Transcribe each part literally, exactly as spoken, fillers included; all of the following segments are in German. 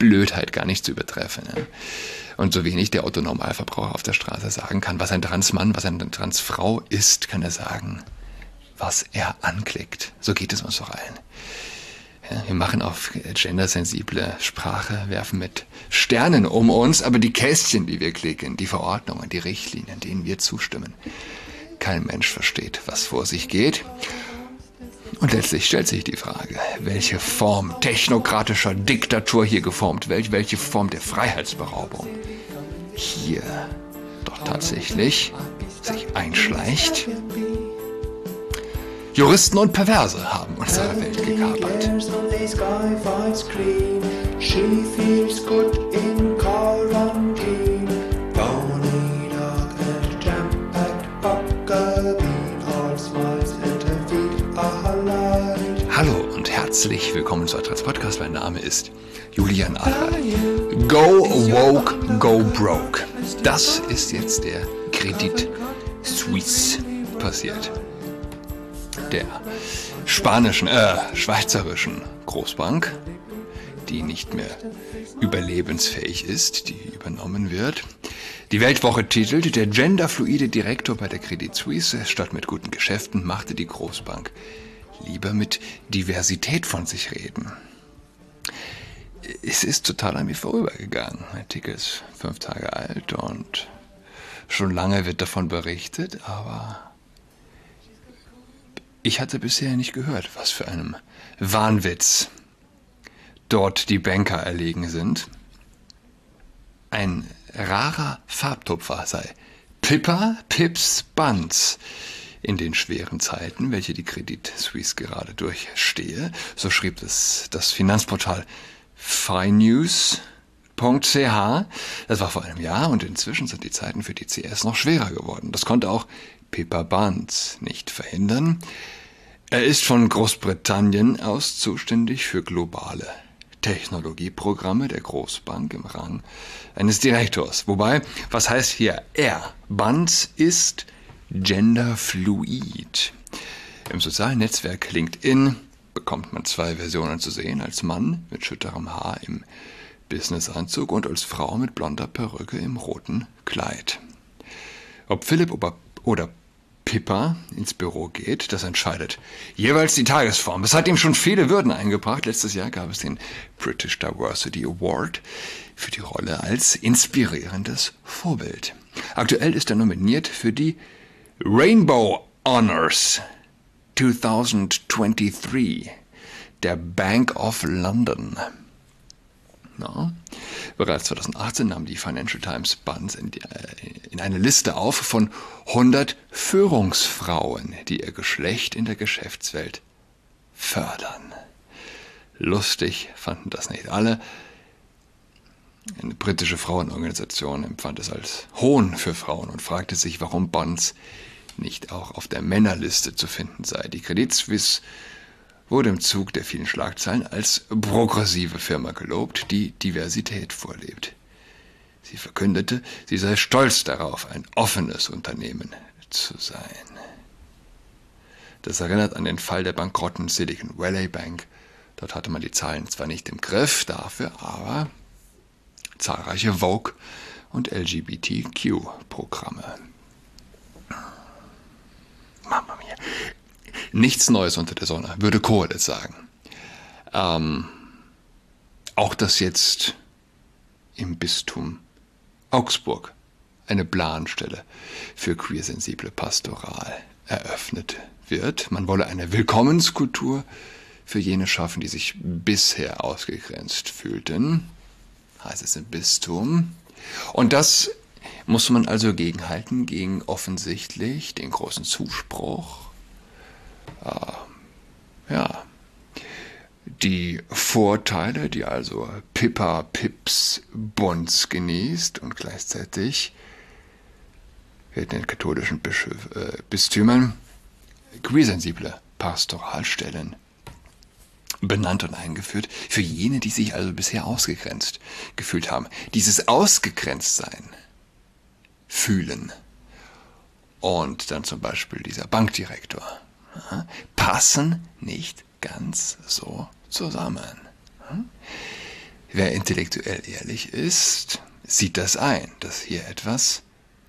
Blödheit gar nicht zu übertreffen. Ja. Und so wenig der Otto-Normalverbraucher auf der Straße sagen kann, was ein Transmann, was eine Transfrau ist, kann er sagen, was er anklickt. So geht es uns doch allen. Ja, wir machen auf gendersensible Sprache, werfen mit Sternen um uns, aber die Kästchen, die wir klicken, die Verordnungen, die Richtlinien, denen wir zustimmen, kein Mensch versteht, was vor sich geht. Und letztlich stellt sich die Frage, welche Form technokratischer Diktatur hier geformt, welche, welche Form der Freiheitsberaubung hier doch tatsächlich sich einschleicht. Juristen und Perverse haben unsere Welt gekapert. Hallo und herzlich willkommen zu Adrats Podcast. Mein Name ist Julian Adrat. Go woke, go broke. Das ist jetzt der Credit Suisse passiert. Der spanischen, äh, schweizerischen Großbank, die nicht mehr überlebensfähig ist, die übernommen wird. Die Weltwoche titelt, der genderfluide Direktor bei der Credit Suisse, statt mit guten Geschäften, machte die Großbank lieber mit Diversität von sich reden. Es ist total an mir vorübergegangen. Der Artikel ist fünf Tage alt und schon lange wird davon berichtet, aber ich hatte bisher nicht gehört, was für einem Wahnwitz dort die Banker erlegen sind. Ein rarer Farbtupfer sei Pippa Pips Buns in den schweren Zeiten, welche die Credit Suisse gerade durchstehe. So schrieb es das Finanzportal finews punkt c h. Das war vor einem Jahr und inzwischen sind die Zeiten für die C S noch schwerer geworden. Das konnte auch Pippa Buns nicht verhindern. Er ist von Großbritannien aus zuständig für globale Technologieprogramme der Großbank im Rang eines Direktors. Wobei, was heißt hier er? Buns ist genderfluid. Im sozialen Netzwerk LinkedIn bekommt man zwei Versionen zu sehen, als Mann mit schütterem Haar im Businessanzug und als Frau mit blonder Perücke im roten Kleid. Ob Philipp oder Pippa ins Büro geht, das entscheidet jeweils die Tagesform. Es hat ihm schon viele Würden eingebracht. Letztes Jahr gab es den British Diversity Award für die Rolle als inspirierendes Vorbild. Aktuell ist er nominiert für die Rainbow Honours zwanzig dreiundzwanzig der Bank of London. No. Bereits zweitausendachtzehn nahm die Financial Times Buns in, die, in eine Liste auf von hundert Führungsfrauen, die ihr Geschlecht in der Geschäftswelt fördern. Lustig fanden das nicht alle. Eine britische Frauenorganisation empfand es als Hohn für Frauen und fragte sich, warum Buns nicht auch auf der Männerliste zu finden sei. Die Credit Suisse wurde im Zug der vielen Schlagzeilen als progressive Firma gelobt, die Diversität vorlebt. Sie verkündete, sie sei stolz darauf, ein offenes Unternehmen zu sein. Das erinnert an den Fall der bankrotten Silicon Valley Bank. Dort hatte man die Zahlen zwar nicht im Griff, dafür aber zahlreiche Vogue- und L G B T Q-Programme. Mama mia. Nichts Neues unter der Sonne, würde Kohelet sagen. Ähm, auch dass jetzt im Bistum Augsburg eine Planstelle für queersensible Pastoral eröffnet wird. Man wolle eine Willkommenskultur für jene schaffen, die sich bisher ausgegrenzt fühlten, heißt es im Bistum. Und das muss man also gegenhalten gegen offensichtlich den großen Zuspruch, äh, ja, die Vorteile, die also Pippa Pips Buns genießt und gleichzeitig werden in den katholischen Bischöf, äh, Bistümern queersensible Pastoralstellen benannt und eingeführt, für jene, die sich also bisher ausgegrenzt gefühlt haben. Dieses Ausgegrenztsein fühlen und dann zum Beispiel dieser Bankdirektor ja, passen nicht ganz so zusammen. Wer intellektuell ehrlich ist, sieht das ein, dass hier etwas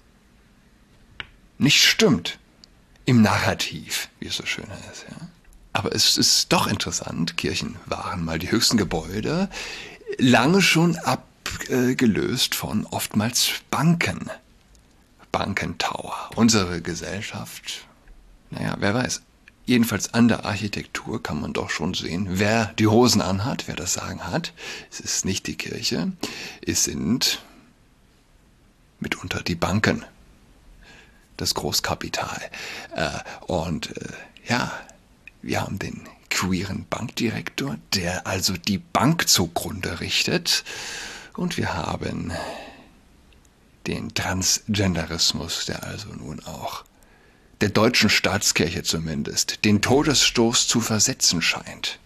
nicht stimmt im Narrativ, wie es so schön heißt. Ja? Aber es ist doch interessant, Kirchen waren mal die höchsten Gebäude, lange schon abgelöst von oftmals Banken. Bankentower. Unsere Gesellschaft, naja, wer weiß. Jedenfalls an der Architektur kann man doch schon sehen, wer die Hosen anhat, wer das Sagen hat. Es ist nicht die Kirche, es sind mitunter die Banken, das Großkapital. Und ja, wir haben den queeren Bankdirektor, der also die Bank zugrunde richtet. Und wir haben den Transgenderismus, der also nun auch der deutschen Staatskirche zumindest den Todesstoß zu versetzen scheint.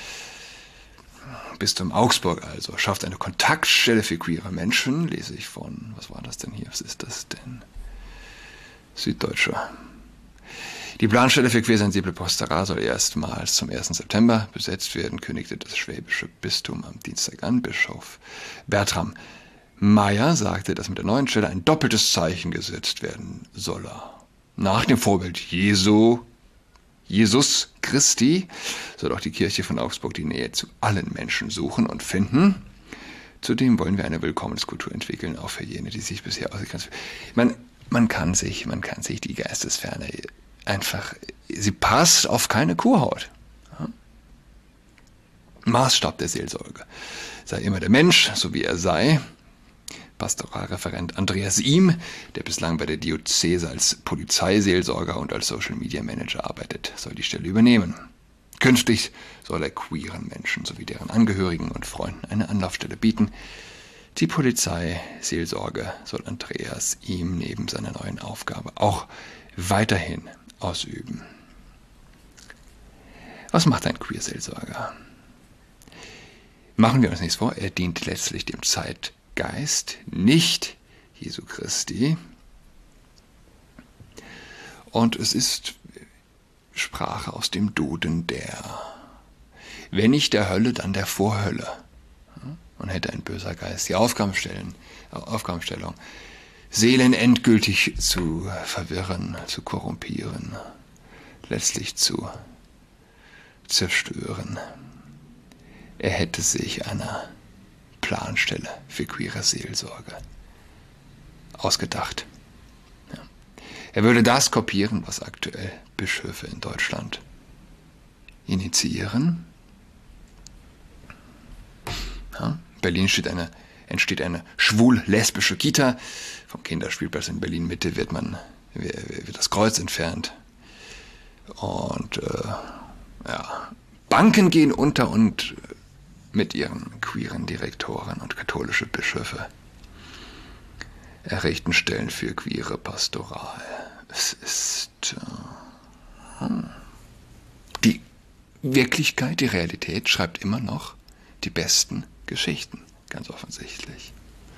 Bistum Augsburg also schafft eine Kontaktstelle für queere Menschen, lese ich von, was war das denn hier, was ist das denn? Süddeutscher. Die Planstelle für queersensible Pastoral soll erstmals zum ersten September besetzt werden, kündigte das schwäbische Bistum am Dienstag an. Bischof Bertram Meyer sagte, dass mit der neuen Stelle ein doppeltes Zeichen gesetzt werden solle. Nach dem Vorbild Jesu, Jesus Christi soll auch die Kirche von Augsburg die Nähe zu allen Menschen suchen und finden. Zudem wollen wir eine Willkommenskultur entwickeln, auch für jene, die sich bisher ausgegrenzt fühlen. Man, man kann sich, man kann sich die Geistesferne einfach, sie passt auf keine Kuhhaut. Ja? Maßstab der Seelsorge sei immer der Mensch, so wie er sei. Pastoralreferent Andreas Ihm, der bislang bei der Diözese als Polizeiseelsorger und als Social-Media-Manager arbeitet, soll die Stelle übernehmen. Künftig soll er queeren Menschen sowie deren Angehörigen und Freunden eine Anlaufstelle bieten. Die Polizeiseelsorge soll Andreas Ihm neben seiner neuen Aufgabe auch weiterhin ausüben. Was macht ein Queerseelsorger? Machen wir uns nichts vor, er dient letztlich dem Zeitgeist, nicht Jesu Christi. Und es ist Sprache aus dem Duden der, wenn nicht der Hölle, dann der Vorhölle. Und hätte ein böser Geist die Aufgabenstellung, Aufgabenstellung, Seelen endgültig zu verwirren, zu korrumpieren, letztlich zu zerstören. Er hätte sich einer Planstelle für queere Seelsorge ausgedacht. Ja. Er würde das kopieren, was aktuell Bischöfe in Deutschland initiieren. Ja. In Berlin steht eine, entsteht eine schwul-lesbische Kita. Vom Kinderspielplatz in Berlin-Mitte wird, man, wird das Kreuz entfernt. Und äh, ja, Banken gehen unter und mit ihren queeren Direktoren und katholische Bischöfe errichten Stellen für queere Pastoral. Es ist äh, hm. die Wirklichkeit, die Realität schreibt immer noch die besten Geschichten, ganz offensichtlich.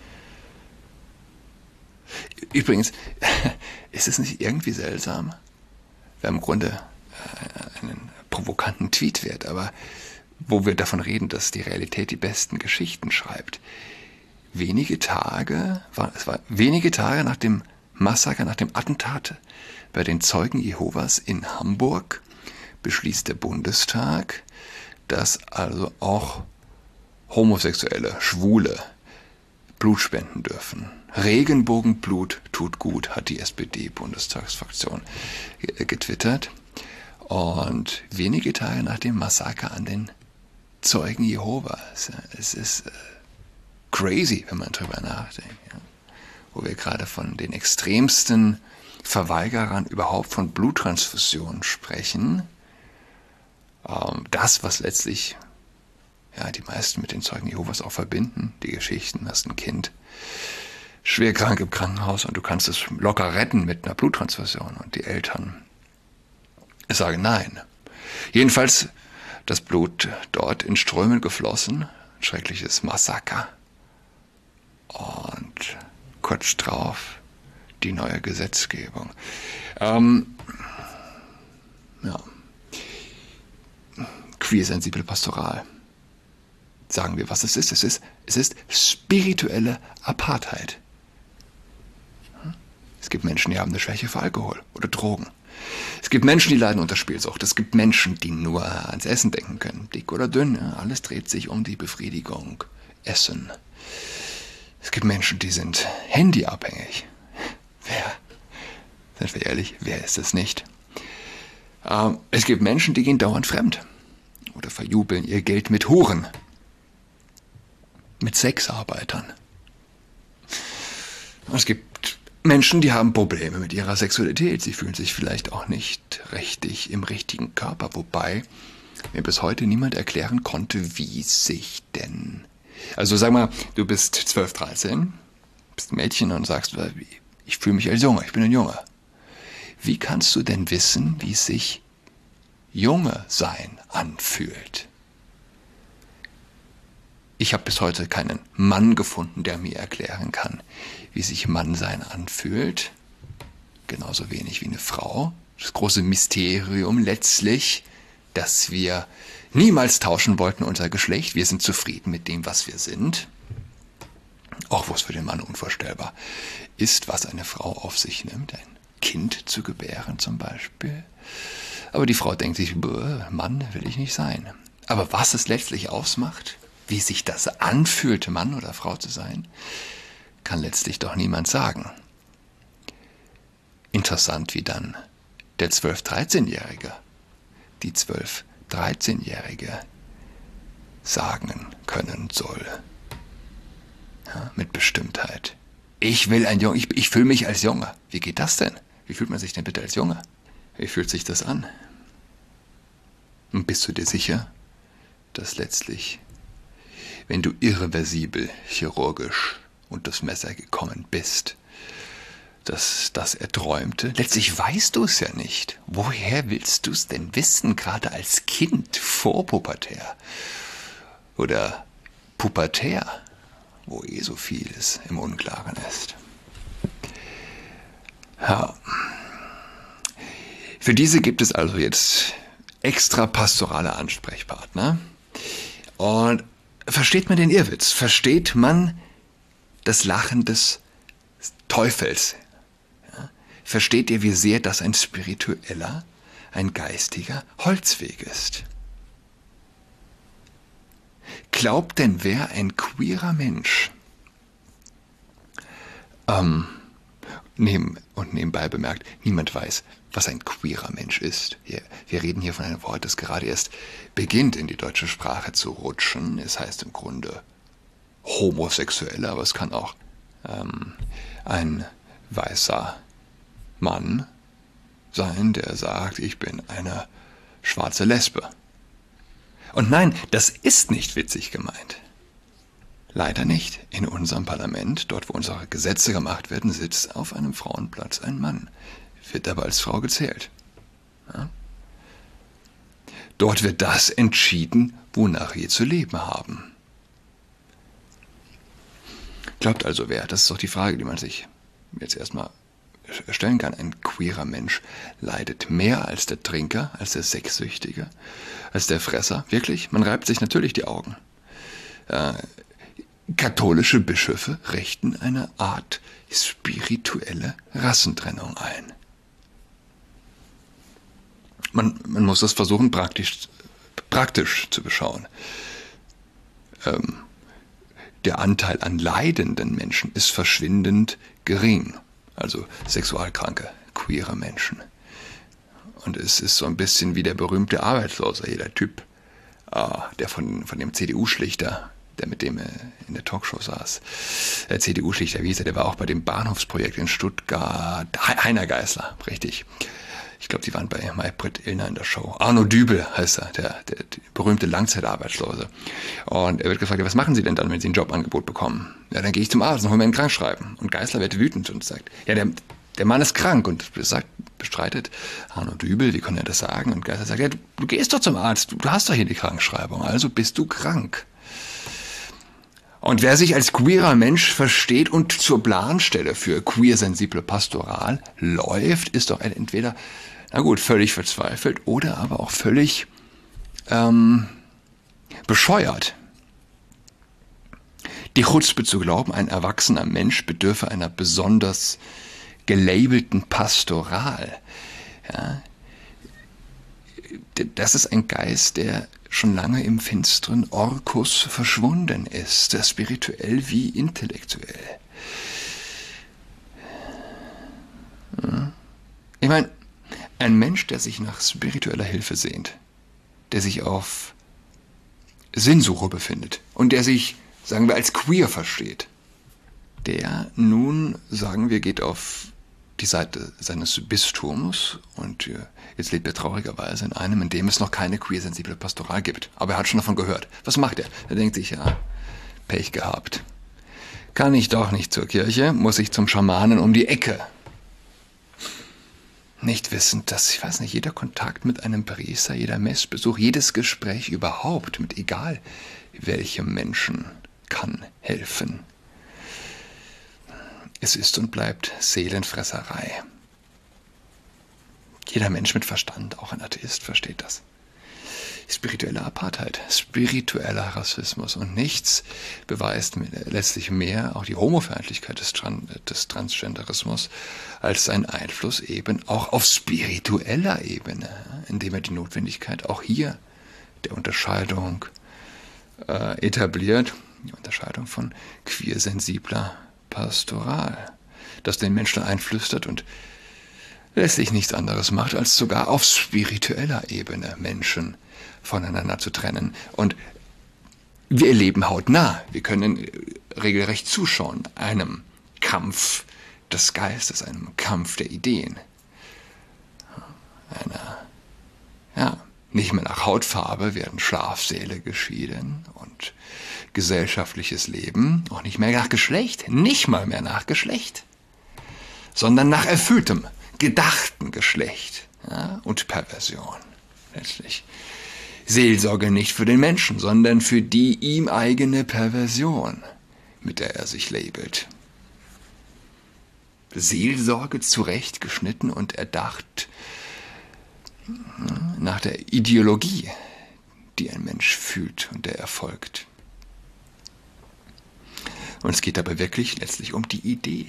Übrigens, ist es nicht irgendwie seltsam? Wir haben im Grunde äh, einen provokanten Tweet wert, aber wo wir davon reden, dass die Realität die besten Geschichten schreibt. Wenige Tage, war, es war wenige Tage nach dem Massaker, nach dem Attentat bei den Zeugen Jehovas in Hamburg, beschließt der Bundestag, dass also auch Homosexuelle, Schwule Blut spenden dürfen. Regenbogenblut tut gut, hat die S P D-Bundestagsfraktion getwittert. Und wenige Tage nach dem Massaker an den Zeugen Jehovas. Es ist äh, crazy, wenn man drüber nachdenkt. Ja. Wo wir gerade von den extremsten Verweigerern überhaupt von Bluttransfusionen sprechen. Ähm, das, was letztlich ja, die meisten mit den Zeugen Jehovas auch verbinden, die Geschichten, hast ein Kind schwer krank im Krankenhaus und du kannst es locker retten mit einer Bluttransfusion und die Eltern sagen nein. Jedenfalls das Blut dort in Strömen geflossen, ein schreckliches Massaker. Und kurz drauf die neue Gesetzgebung. Ähm, ja. Queersensible Pastoral. sagen wir, was es ist. Es ist, es ist spirituelle Apartheid. Es gibt Menschen, die haben eine Schwäche für Alkohol oder Drogen. Es gibt Menschen, die leiden unter Spielsucht. Es gibt Menschen, die nur ans Essen denken können. Dick oder dünn, ja, alles dreht sich um die Befriedigung. Essen. Es gibt Menschen, die sind handyabhängig. Wer? Sind wir ehrlich, wer ist es nicht? Ähm, es gibt Menschen, die gehen dauernd fremd. Oder verjubeln ihr Geld mit Huren. Mit Sexarbeitern. Es gibt Menschen, die haben Probleme mit ihrer Sexualität. Sie fühlen sich vielleicht auch nicht richtig im richtigen Körper. Wobei mir bis heute niemand erklären konnte, wie sich denn... Also sag mal, du bist zwölf, dreizehn, bist ein Mädchen und sagst, ich fühle mich als Junge, ich bin ein Junge. Wie kannst du denn wissen, wie sich Junge sein anfühlt? Ich habe bis heute keinen Mann gefunden, der mir erklären kann, wie sich Mannsein anfühlt. Genauso wenig wie eine Frau. Das große Mysterium letztlich, dass wir niemals tauschen wollten unser Geschlecht. Wir sind zufrieden mit dem, was wir sind. Auch wo es für den Mann unvorstellbar ist, was eine Frau auf sich nimmt. Ein Kind zu gebären zum Beispiel. Aber die Frau denkt sich, Mann will ich nicht sein. Aber was es letztlich ausmacht, wie sich das anfühlt, Mann oder Frau zu sein, kann letztlich doch niemand sagen. Interessant, wie dann der zwölf-, dreizehnjährige, die zwölf-, dreizehnjährige sagen können soll. Ja, mit Bestimmtheit. Ich will ein Junge, ich, ich fühle mich als Junge. Wie geht das denn? Wie fühlt man sich denn bitte als Junge? Wie fühlt sich das an? Und bist du dir sicher, dass letztlich, wenn du irreversibel, chirurgisch unter das Messer gekommen bist, dass das Erträumte, letztlich weißt du es ja nicht. Woher willst du es denn wissen, gerade als Kind, vorpubertär oder pubertär, wo eh so vieles im Unklaren ist? Ja. Für diese gibt es also jetzt extra pastorale Ansprechpartner. Und versteht man den Irrwitz? Versteht man das Lachen des Teufels? Ja? Versteht ihr, wie sehr das ein spiritueller, ein geistiger Holzweg ist? Glaubt denn wer ein queerer Mensch, ähm, neben, und nebenbei bemerkt, niemand weiß, was ein queerer Mensch ist. Wir, wir reden hier von einem Wort, das gerade erst beginnt, in die deutsche Sprache zu rutschen. Es heißt im Grunde Homosexuelle, aber es kann auch ähm, ein weißer Mann sein, der sagt, ich bin eine schwarze Lesbe. Und nein, das ist nicht witzig gemeint. Leider nicht. In unserem Parlament, dort wo unsere Gesetze gemacht werden, sitzt auf einem Frauenplatz ein Mann, wird aber als Frau gezählt. Ja? Dort wird das entschieden, wonach wir zu leben haben. Glaubt also wer? Das ist doch die Frage, die man sich jetzt erstmal stellen kann. Ein queerer Mensch leidet mehr als der Trinker, als der Sexsüchtige, als der Fresser. Wirklich? Man reibt sich natürlich die Augen. Äh, katholische Bischöfe richten eine Art spirituelle Rassentrennung ein. Man, man muss das versuchen, praktisch, praktisch zu beschauen. Ähm, der Anteil an leidenden Menschen ist verschwindend gering. Also sexualkranke, queere Menschen. Und es ist so ein bisschen wie der berühmte Arbeitslose, jeder Typ, äh, der von, von dem C D U-Schlichter, der mit dem äh, in der Talkshow saß, der C D U-Schlichter, wie hieß er, der war auch bei dem Bahnhofsprojekt in Stuttgart, Heiner Geißler, richtig. Ich glaube, die waren bei Maybrit Illner in der Show. Arno Dübel heißt er, der, der, der berühmte Langzeitarbeitslose. Und er wird gefragt, was machen Sie denn dann, wenn Sie ein Jobangebot bekommen? Ja, dann gehe ich zum Arzt und hole mir ein Krankschreiben. Und Geißler wird wütend und sagt, ja, der, der Mann ist krank. Und sagt, bestreitet Arno Dübel, wie kann er das sagen? Und Geißler sagt, ja, du, du gehst doch zum Arzt, du, du hast doch hier die Krankschreibung, also bist du krank. Und wer sich als queerer Mensch versteht und zur Planstelle für queer-sensible Pastoral läuft, ist doch entweder, na gut, völlig verzweifelt oder aber auch völlig ähm, bescheuert. Die Chutzpe zu glauben, ein erwachsener Mensch bedürfe einer besonders gelabelten Pastoral. Ja, das ist ein Geist, der schon lange im finsteren Orkus verschwunden ist, spirituell wie intellektuell. Ich meine, ein Mensch, der sich nach spiritueller Hilfe sehnt, der sich auf Sinnsuche befindet und der sich, sagen wir, als queer versteht, der nun, sagen wir, geht auf die Seite seines Bistums und jetzt lebt er traurigerweise in einem, in dem es noch keine queer-sensible Pastoral gibt. Aber er hat schon davon gehört. Was macht er? Er denkt sich, ja, Pech gehabt. Kann ich doch nicht zur Kirche, muss ich zum Schamanen um die Ecke. Nicht wissend, dass, ich weiß nicht, jeder Kontakt mit einem Priester, jeder Messbesuch, jedes Gespräch überhaupt mit egal welchem Menschen kann helfen. Es ist und bleibt Seelenfresserei. Jeder Mensch mit Verstand, auch ein Atheist, versteht das. Spirituelle Apartheid, spiritueller Rassismus und nichts beweist letztlich mehr auch die Homofeindlichkeit des, Tran- des Transgenderismus als sein Einfluss eben auch auf spiritueller Ebene, indem er die Notwendigkeit auch hier der Unterscheidung äh, etabliert, die Unterscheidung von queersensibler Pastoral, das den Menschen einflüstert und letztlich nichts anderes macht, als sogar auf spiritueller Ebene Menschen voneinander zu trennen. Und wir erleben hautnah, wir können regelrecht zuschauen, einem Kampf des Geistes, einem Kampf der Ideen. Einer, ja, nicht mehr nach Hautfarbe werden Schlafsäle geschieden und gesellschaftliches Leben auch nicht mehr nach Geschlecht, nicht mal mehr nach Geschlecht, sondern nach erfülltem, gedachten Geschlecht, ja, und Perversion letztlich. Seelsorge nicht für den Menschen, sondern für die ihm eigene Perversion, mit der er sich labelt. Seelsorge zurechtgeschnitten und erdacht nach der Ideologie, die ein Mensch fühlt und der er folgt. Und es geht dabei wirklich letztlich um die Idee.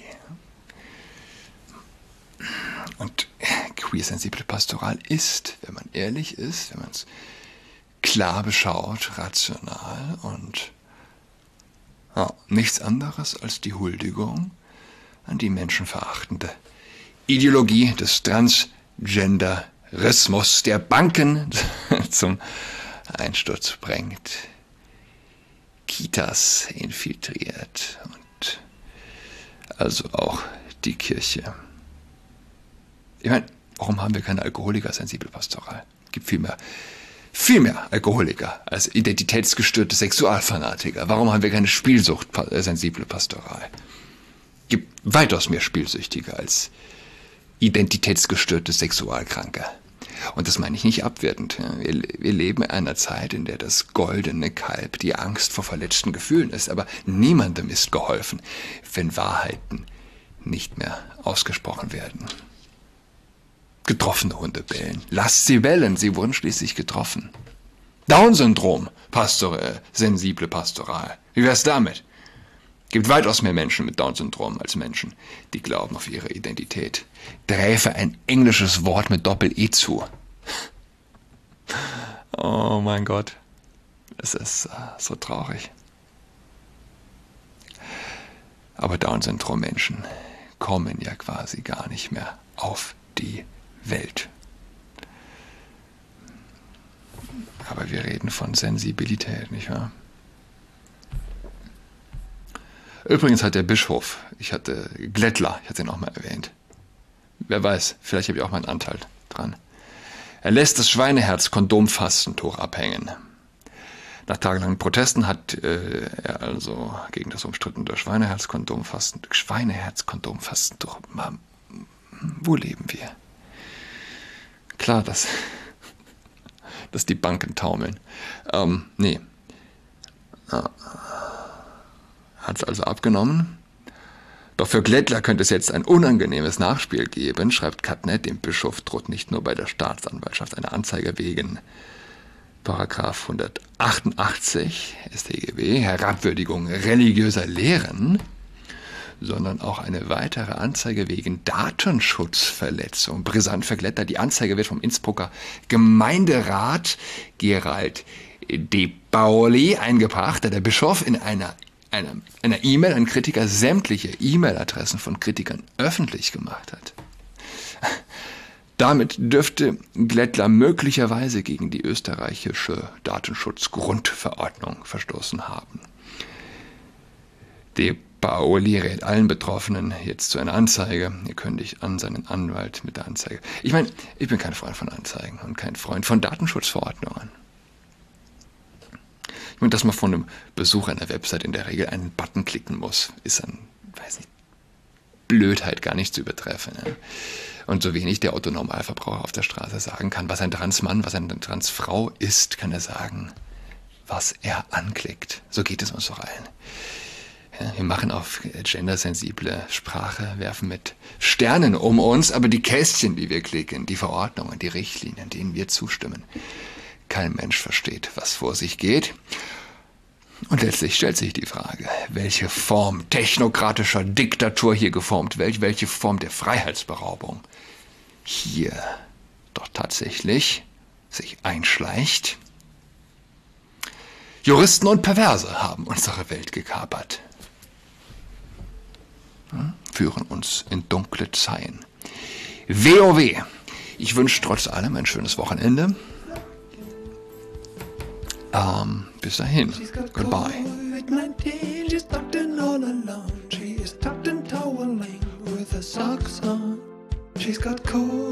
Und queer-sensible Pastoral ist, wenn man ehrlich ist, wenn man es klar beschaut, rational und ja, nichts anderes als die Huldigung an die menschenverachtende Ideologie des Transgenderismus, der Banken zum Einsturz bringt, Kitas infiltriert und also auch die Kirche. Ich meine, warum haben wir keine Alkoholiker-sensible Pastoral? Es gibt viel mehr, viel mehr Alkoholiker als identitätsgestörte Sexualfanatiker. Warum haben wir keine Spielsucht-sensible Pastoral? Es gibt weitaus mehr Spielsüchtige als identitätsgestörte Sexualkranke. Und das meine ich nicht abwertend. Wir, wir leben in einer Zeit, in der das goldene Kalb die Angst vor verletzten Gefühlen ist. Aber niemandem ist geholfen, wenn Wahrheiten nicht mehr ausgesprochen werden. Getroffene Hunde bellen. Lasst sie bellen, sie wurden schließlich getroffen. Down-Syndrom, Pastor, äh, sensible Pastoral. Wie wär's damit? Gibt weitaus mehr Menschen mit Down-Syndrom als Menschen, die glauben auf ihre Identität. Träfe ein englisches Wort mit Doppel-E zu. Oh mein Gott, es ist uh, so traurig. Aber Down-Syndrom-Menschen kommen ja quasi gar nicht mehr auf die Welt. Aber wir reden von Sensibilität, nicht wahr? Übrigens hat der Bischof, ich hatte Glättler, ich hatte ihn auch mal erwähnt. Wer weiß, vielleicht habe ich auch meinen Anteil dran. Er lässt das Schweineherz-Kondomfastentuch abhängen. Nach tagelangen Protesten hat äh, er also gegen das umstrittene Schweineherz-Kondomfastentuch, Schweineherz-Kondomfastentuch, wo leben wir? Klar, dass, dass die Banken taumeln. Ähm, nee. Ah. Hat es also abgenommen. Doch für Glättler könnte es jetzt ein unangenehmes Nachspiel geben, schreibt Katnet. Dem Bischof droht nicht nur bei der Staatsanwaltschaft eine Anzeige wegen Paragraph hundertacht achtundachtzig S t G B, Herabwürdigung religiöser Lehren, sondern auch eine weitere Anzeige wegen Datenschutzverletzung. Brisant verklettert. Die Anzeige wird vom Innsbrucker Gemeinderat Gerald de Pauli eingebracht, da der Bischof in einer einer einer E-Mail an Kritiker sämtliche E-Mail-Adressen von Kritikern öffentlich gemacht hat. Damit dürfte Glättler möglicherweise gegen die österreichische Datenschutzgrundverordnung verstoßen haben. De Pauli rät allen Betroffenen jetzt zu einer Anzeige. Ihr kündigt an seinen Anwalt mit der Anzeige. Ich meine, ich bin kein Freund von Anzeigen und kein Freund von Datenschutzverordnungen. Ich meine, dass man von einem Besuch einer Website in der Regel einen Button klicken muss, ist an, weiß nicht, Blödheit gar nicht zu übertreffen. Ja. Und so wenig der Otto-Normalverbraucher auf der Straße sagen kann, was ein Transmann, was eine Transfrau ist, kann er sagen, was er anklickt. So geht es uns doch allen. Ja, wir machen auf gendersensible Sprache, werfen mit Sternen um uns, aber die Kästchen, die wir klicken, die Verordnungen, die Richtlinien, denen wir zustimmen, kein Mensch versteht, was vor sich geht. Und letztlich stellt sich die Frage, welche Form technokratischer Diktatur hier geformt wird, welche Form der Freiheitsberaubung hier doch tatsächlich sich einschleicht. Juristen und Perverse haben unsere Welt gekapert, führen uns in dunkle Zeiten. W O W. Ich wünsche trotz allem ein schönes Wochenende. Um, bis dahin. Goodbye. She's tucked in all alone. She is tucked in toweling with her socks on. She's got cold.